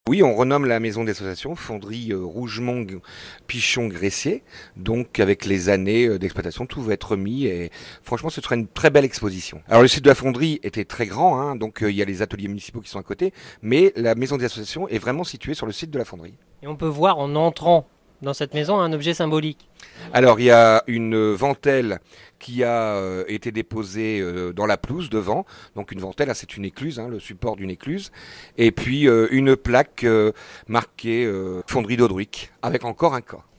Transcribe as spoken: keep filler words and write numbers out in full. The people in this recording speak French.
Oui, on renomme la maison d'association Fonderie euh, Rougemont Pichon Gressier. Donc avec les années euh, d'exploitation, tout va être remis et franchement ce sera une très belle exposition. Alors le site de la fonderie était très grand, hein, donc euh, il y a les ateliers municipaux qui sont à côté, mais la maison d'association est vraiment située sur le site de la fonderie. Et on peut voir en entrant dans cette maison un objet symbolique. Alors il y a une ventelle qui a euh, été déposée euh, dans la pelouse devant. Donc une ventelle, hein, c'est une écluse, hein, le support d'une écluse. Et puis euh, une plaque euh, marquée euh, Fonderie d'Audruic avec encore un K.